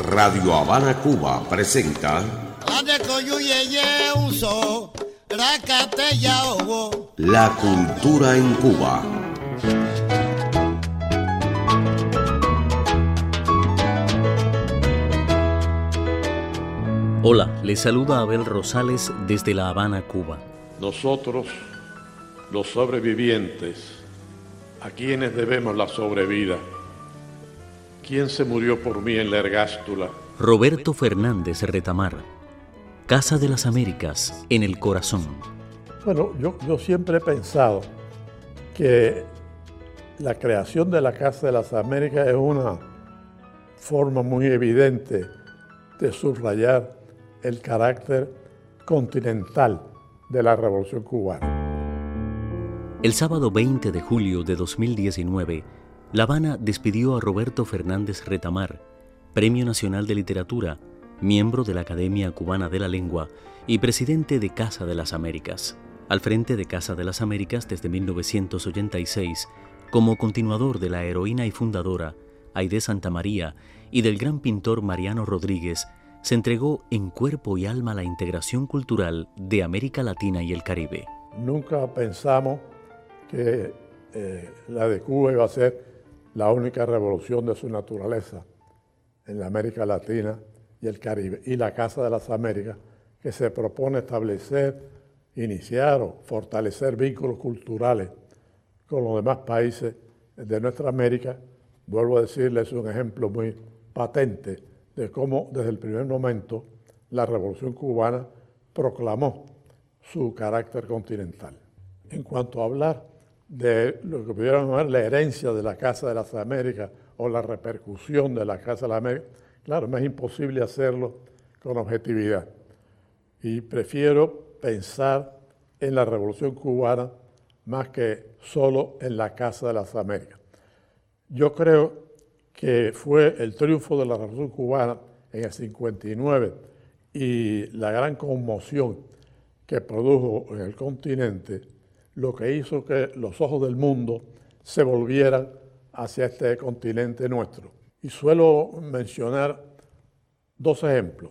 Radio Habana, Cuba presenta La cultura en Cuba. Hola, les saluda Abel Rosales desde La Habana, Cuba. Nosotros, los sobrevivientes, ¿a quiénes debemos la sobrevida? ¿Quién se murió por mí en la Ergástula? Roberto Fernández Retamar, Casa de las Américas, en el corazón. Bueno, yo siempre he pensado que la creación de la Casa de las Américas es una forma muy evidente de subrayar el carácter continental de la Revolución Cubana. El sábado 20 de julio de 2019, La Habana despidió a Roberto Fernández Retamar, Premio Nacional de Literatura, miembro de la Academia Cubana de la Lengua y presidente de Casa de las Américas. Al frente de Casa de las Américas desde 1986, como continuador de la heroína y fundadora Aide Santamaría y del gran pintor Mariano Rodríguez, se entregó en cuerpo y alma a la integración cultural de América Latina y el Caribe. Nunca pensamos que la de Cuba iba a ser la única revolución de su naturaleza en la América Latina y el Caribe. Y la Casa de las Américas, que se propone establecer, iniciar o fortalecer vínculos culturales con los demás países de nuestra América, vuelvo a decirles, es un ejemplo muy patente de cómo desde el primer momento la Revolución Cubana proclamó su carácter continental. En cuanto a hablar de lo que pudieran llamar la herencia de la Casa de las Américas o la repercusión de la Casa de las Américas, claro, me es imposible hacerlo con objetividad. Y prefiero pensar en la Revolución Cubana más que solo en la Casa de las Américas. Yo creo que fue el triunfo de la Revolución Cubana en el 59 y la gran conmoción que produjo en el continente lo que hizo que los ojos del mundo se volvieran hacia este continente nuestro. Y suelo mencionar dos ejemplos.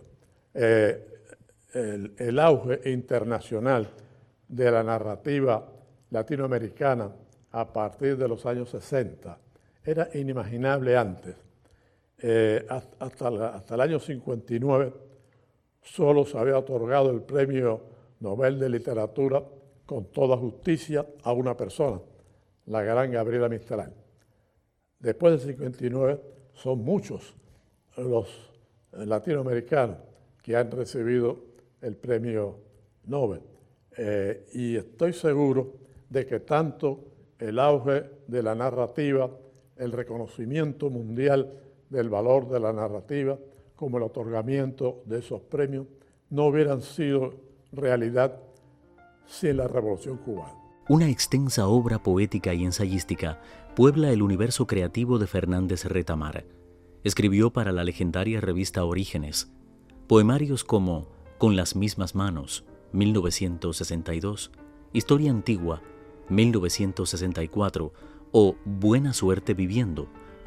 El auge internacional de la narrativa latinoamericana a partir de los años 60 era inimaginable antes. Hasta el año 59 solo se había otorgado el Premio Nobel de Literatura con toda justicia a una persona, la gran Gabriela Mistral. Después del 59 son muchos los latinoamericanos que han recibido el Premio Nobel. Y estoy seguro de que tanto el auge de la narrativa, el reconocimiento mundial del valor de la narrativa, como el otorgamiento de esos premios, no hubieran sido realidad sin la Revolución Cubana. Una extensa obra poética y ensayística puebla el universo creativo de Fernández Retamar. Escribió para la legendaria revista Orígenes poemarios como Con las mismas manos, 1962, Historia antigua, 1964, o Buena suerte viviendo,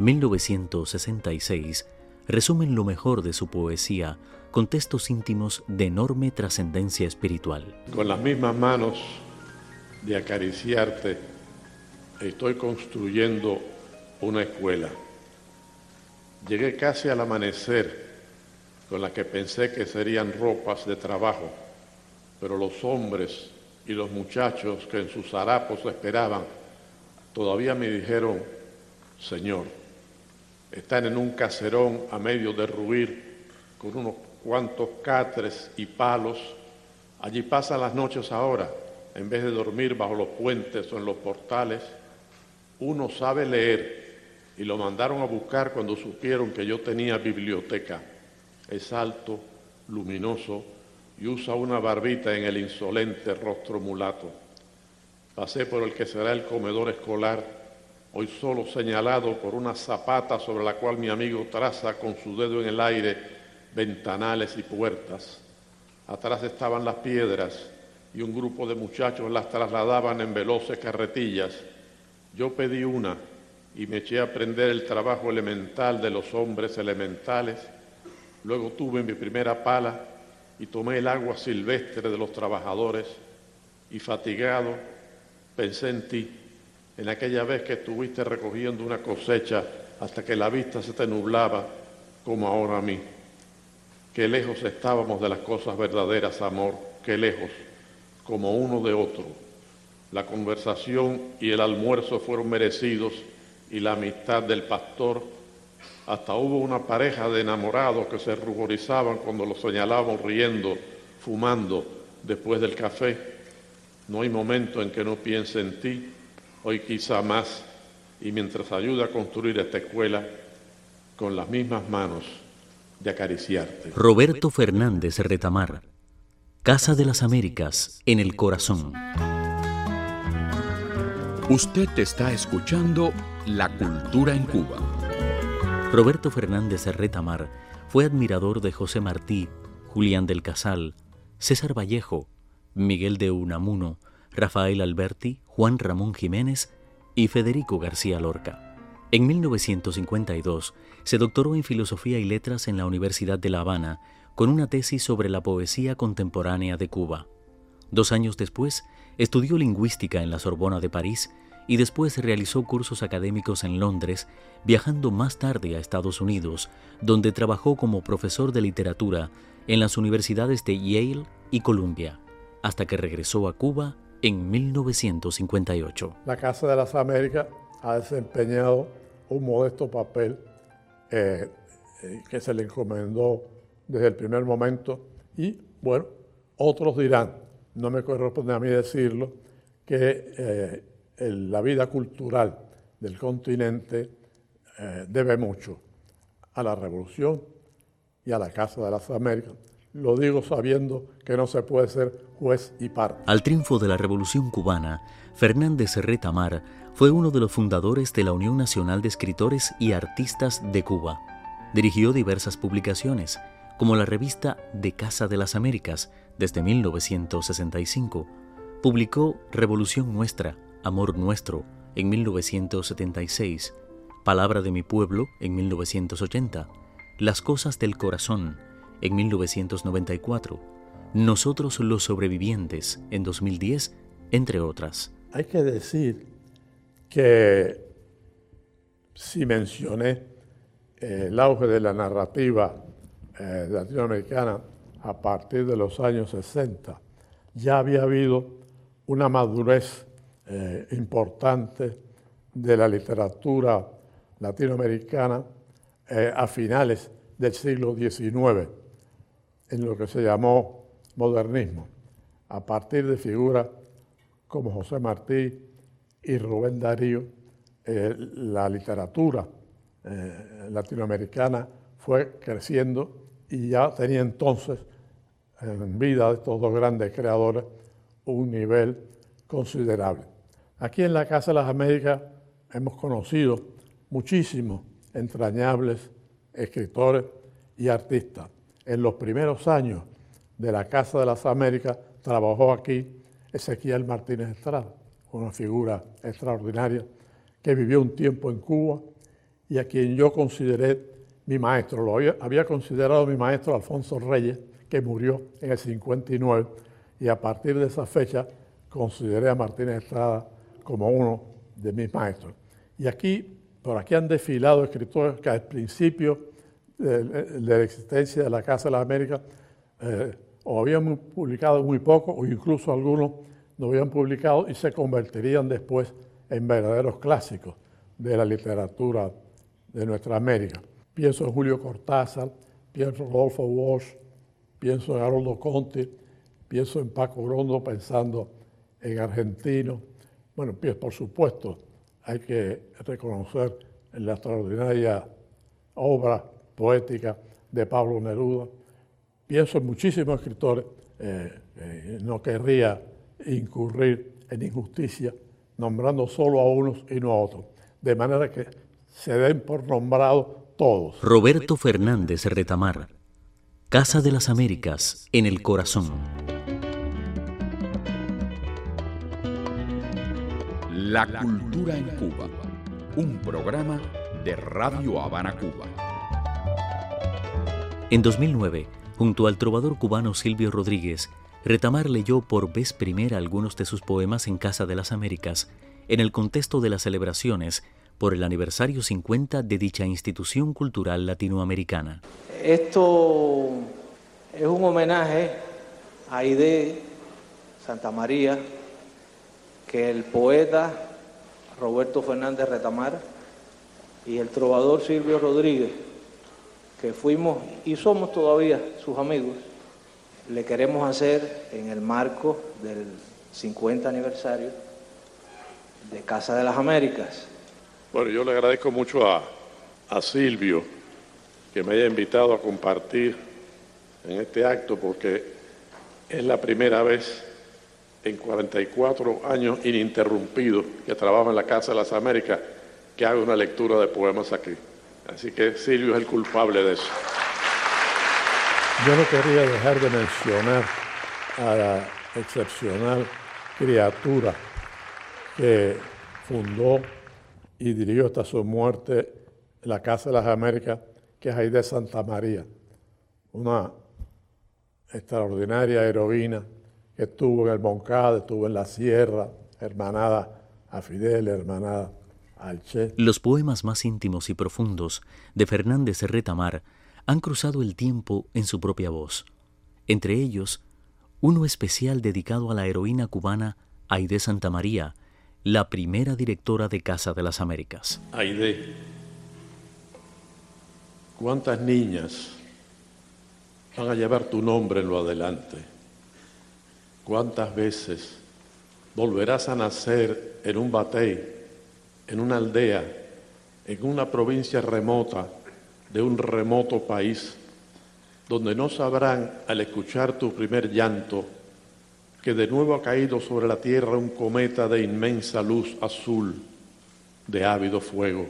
1966, resumen lo mejor de su poesía con textos íntimos de enorme trascendencia espiritual. Con las mismas manos de acariciarte, estoy construyendo una escuela. Llegué casi al amanecer con las que pensé que serían ropas de trabajo, pero los hombres y los muchachos que en sus harapos esperaban todavía me dijeron: Señor, están en un caserón a medio derruir con unos cuantos catres y palos. Allí pasan las noches ahora, en vez de dormir bajo los puentes o en los portales. Uno sabe leer y lo mandaron a buscar cuando supieron que yo tenía biblioteca. Es alto, luminoso y usa una barbita en el insolente rostro mulato. Pasé por el que será el comedor escolar, hoy solo señalado por una zapata sobre la cual mi amigo traza con su dedo en el aire ventanales y puertas. Atrás estaban las piedras y un grupo de muchachos las trasladaban en veloces carretillas. Yo pedí una y me eché a aprender el trabajo elemental de los hombres elementales Luego tuve mi primera pala y tomé el agua silvestre de los trabajadores y fatigado pensé en ti, en aquella vez que estuviste recogiendo una cosecha hasta que la vista se te nublaba como ahora a mí. Qué lejos estábamos de las cosas verdaderas, amor, qué lejos, como uno de otro. La conversación y el almuerzo fueron merecidos y la amistad del pastor. Hasta hubo una pareja de enamorados que se ruborizaban cuando lo señalábamos riendo, fumando después del café. No hay momento en que no piense en ti, hoy quizá más, y mientras ayuda a construir esta escuela, con las mismas manos de acariciarte. Roberto Fernández Retamar, Casa de las Américas, en el corazón. Usted está escuchando La Cultura en Cuba. Roberto Fernández Retamar fue admirador de José Martí, Julián del Casal, César Vallejo, Miguel de Unamuno, Rafael Alberti, Juan Ramón Jiménez y Federico García Lorca. En 1952 se doctoró en Filosofía y Letras en la Universidad de La Habana con una tesis sobre la poesía contemporánea de Cuba. 2 años después, estudió lingüística en la Sorbona de París y después realizó cursos académicos en Londres, viajando más tarde a Estados Unidos, donde trabajó como profesor de literatura en las universidades de Yale y Columbia, hasta que regresó a Cuba en 1958. La Casa de las Américas ha desempeñado un modesto papel que se le encomendó desde el primer momento y, bueno, otros dirán, no me corresponde a mí decirlo, que la vida cultural del continente debe mucho a la Revolución y a la Casa de las Américas. Lo digo sabiendo que no se puede ser juez y parte. Al triunfo de la Revolución cubana, Fernández Retamar fue uno de los fundadores de la Unión Nacional de Escritores y Artistas de Cuba. Dirigió diversas publicaciones, como la revista De Casa de las Américas, desde 1965. Publicó Revolución Nuestra, Amor Nuestro, en 1976, Palabra de mi Pueblo, en 1980, Las Cosas del Corazón, en 1994, Nosotros los Sobrevivientes, en 2010, entre otras. Hay que decir que si mencioné el auge de la narrativa latinoamericana a partir de los años 60, ya había habido una madurez importante de la literatura latinoamericana a finales del siglo XIX, en lo que se llamó modernismo, a partir de figuras como José Martí y Rubén Darío. La literatura latinoamericana fue creciendo y ya tenía entonces, en vida de estos dos grandes creadores, un nivel considerable. Aquí en la Casa de las Américas hemos conocido muchísimos entrañables escritores y artistas. En los primeros años de la Casa de las Américas trabajó aquí Ezequiel Martínez Estrada, una figura extraordinaria que vivió un tiempo en Cuba y a quien yo consideré mi maestro. Lo había considerado mi maestro Alfonso Reyes, que murió en el 59, y a partir de esa fecha consideré a Martínez Estrada como uno de mis maestros. Y aquí, por aquí han desfilado escritores que al principio de la existencia de la Casa de las Américas o habían publicado muy poco o incluso algunos no habían publicado y se convertirían después en verdaderos clásicos de la literatura de nuestra América. Pienso en Julio Cortázar, pienso en Rodolfo Walsh, pienso en Haroldo Conti, pienso en Paco Grondo, pensando en argentinos. Bueno, por supuesto, hay que reconocer la extraordinaria obra poética de Pablo Neruda. Pienso en muchísimos escritores, no querría incurrir en injusticia, nombrando solo a unos y no a otros, de manera que se den por nombrados todos. Roberto Fernández Retamar, Casa de las Américas, en el corazón. La Cultura en Cuba, un programa de Radio Habana, Cuba. En 2009, junto al trovador cubano Silvio Rodríguez, Retamar leyó por vez primera algunos de sus poemas en Casa de las Américas, en el contexto de las celebraciones por el aniversario 50 de dicha institución cultural latinoamericana. Esto es un homenaje a Aide Santamaría, que el poeta Roberto Fernández Retamar y el trovador Silvio Rodríguez, que fuimos y somos todavía sus amigos, le queremos hacer en el marco del 50 aniversario de Casa de las Américas. Bueno, yo le agradezco mucho a Silvio que me haya invitado a compartir en este acto, porque es la primera vez en 44 años ininterrumpidos que trabajo en la Casa de las Américas que hago una lectura de poemas aquí. Así que Silvio es el culpable de eso. Yo no quería dejar de mencionar a la excepcional criatura que fundó y dirigió hasta su muerte la Casa de las Américas, que es Aide Santamaría, una extraordinaria heroína que estuvo en el Moncada, estuvo en la Sierra, hermanada a Fidel, hermanada al Che. Los poemas más íntimos y profundos de Fernández Retamar han cruzado el tiempo en su propia voz. Entre ellos, uno especial dedicado a la heroína cubana Aide Santamaría, la primera directora de Casa de las Américas. Aide, ¿cuántas niñas van a llevar tu nombre en lo adelante? ¿Cuántas veces volverás a nacer en un batey, en una aldea, en una provincia remota de un remoto país, donde no sabrán, al escuchar tu primer llanto, que de nuevo ha caído sobre la tierra un cometa de inmensa luz azul, de ávido fuego?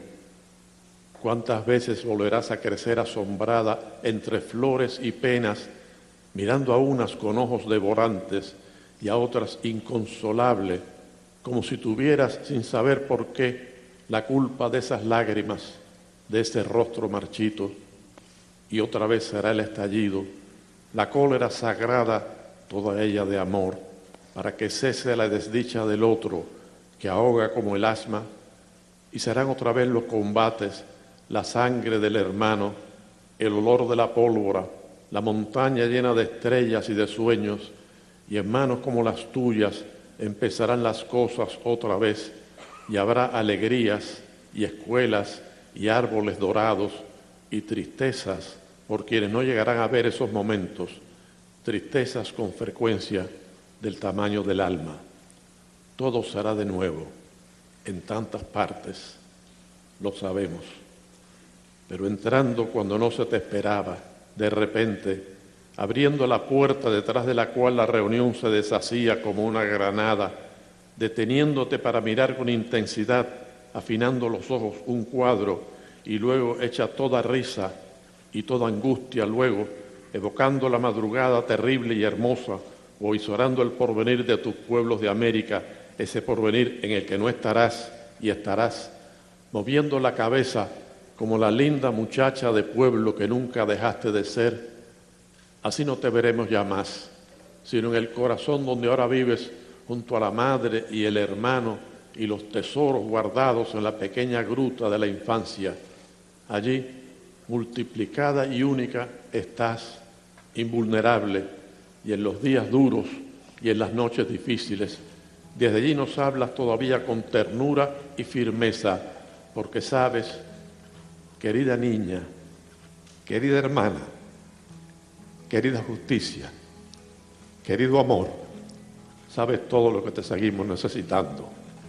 ¿Cuántas veces volverás a crecer asombrada entre flores y penas, mirando a unas con ojos devorantes y a otras inconsolable, como si tuvieras, sin saber por qué, la culpa de esas lágrimas, de ese rostro marchito? Y otra vez será el estallido, la cólera sagrada, toda ella de amor, para que cese la desdicha del otro, que ahoga como el asma, y serán otra vez los combates, la sangre del hermano, el olor de la pólvora, la montaña llena de estrellas y de sueños, y en manos como las tuyas empezarán las cosas otra vez, y habrá alegrías y escuelas y árboles dorados y tristezas por quienes no llegarán a ver esos momentos, tristezas con frecuencia del tamaño del alma. Todo será de nuevo, en tantas partes, lo sabemos. Pero entrando cuando no se te esperaba, de repente, abriendo la puerta detrás de la cual la reunión se deshacía como una granada, deteniéndote para mirar con intensidad, afinando los ojos un cuadro, y luego hecha toda risa y toda angustia, luego evocando la madrugada terrible y hermosa, o visorando el porvenir de tus pueblos de América, ese porvenir en el que no estarás y estarás, moviendo la cabeza como la linda muchacha de pueblo que nunca dejaste de ser. Así no te veremos ya más, sino en el corazón donde ahora vives, junto a la madre y el hermano y los tesoros guardados en la pequeña gruta de la infancia. Allí, multiplicada y única, estás, invulnerable, y en los días duros y en las noches difíciles, desde allí nos hablas todavía con ternura y firmeza, porque sabes, querida niña, querida hermana, querida justicia, querido amor, sabes todo lo que te seguimos necesitando.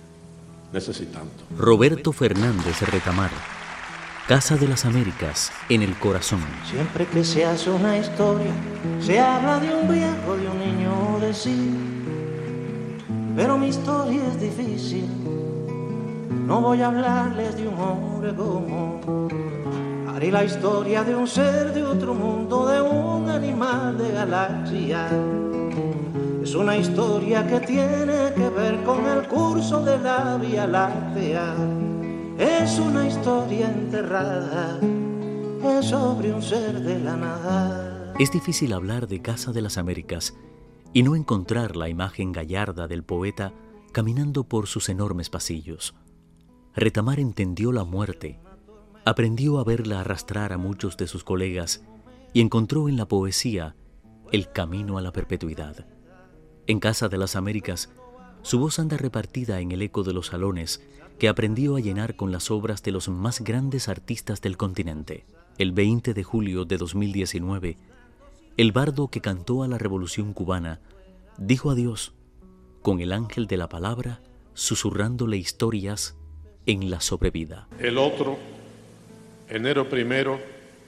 Roberto Fernández Retamar, Casa de las Américas, en el corazón. Siempre que se hace una historia, se habla de un viejo, de un niño, de sí. Pero mi historia es difícil, no voy a hablarles de un hombre común. Haré la historia de un ser de otro mundo, de un animal de galaxia. Es una historia que tiene que ver con el curso de la Vía Láctea. Es una historia enterrada es sobre un ser de la nada. Es difícil hablar de Casa de las Américas y no encontrar la imagen gallarda del poeta caminando por sus enormes pasillos. Retamar entendió la muerte, aprendió a verla arrastrar a muchos de sus colegas y encontró en la poesía el camino a la perpetuidad. En Casa de las Américas, su voz anda repartida en el eco de los salones que aprendió a llenar con las obras de los más grandes artistas del continente. El 20 de julio de 2019, el bardo que cantó a la Revolución Cubana dijo adiós con el ángel de la palabra susurrándole historias en la sobrevida. El otro, enero 1,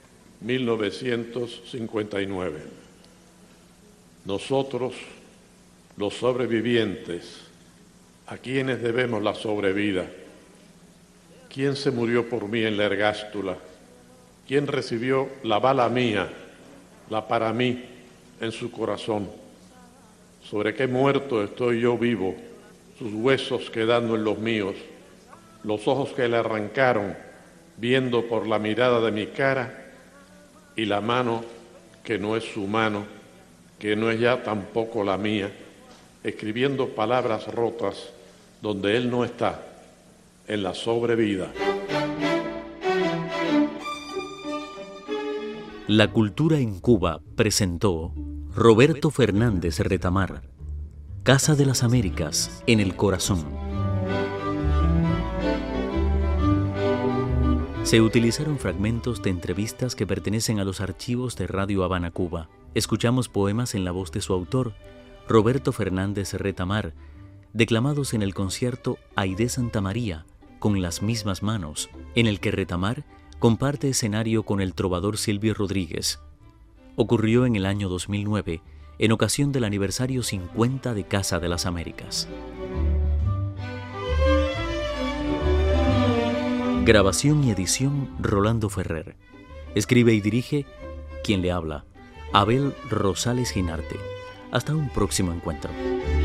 1959. Nosotros, los sobrevivientes, a quienes debemos la sobrevida. ¿Quién se murió por mí en la ergástula? ¿Quién recibió la bala mía, la para mí, en su corazón? ¿Sobre qué muerto estoy yo vivo, sus huesos quedando en los míos, los ojos que le arrancaron, viendo por la mirada de mi cara, y la mano que no es su mano, que no es ya tampoco la mía, escribiendo palabras rotas donde él no está, en la sobrevida? La Cultura en Cuba presentó Roberto Fernández Retamar, Casa de las Américas en el Corazón. Se utilizaron fragmentos de entrevistas que pertenecen a los archivos de Radio Habana, Cuba. Escuchamos poemas en la voz de su autor, Roberto Fernández Retamar, declamados en el concierto Aide Santa María, con las mismas manos, en el que Retamar comparte escenario con el trovador Silvio Rodríguez. Ocurrió en el año 2009, en ocasión del aniversario 50 de Casa de las Américas. Grabación y edición Rolando Ferrer. Escribe y dirige quien le habla, Abel Rosales Ginarte. Hasta un próximo encuentro.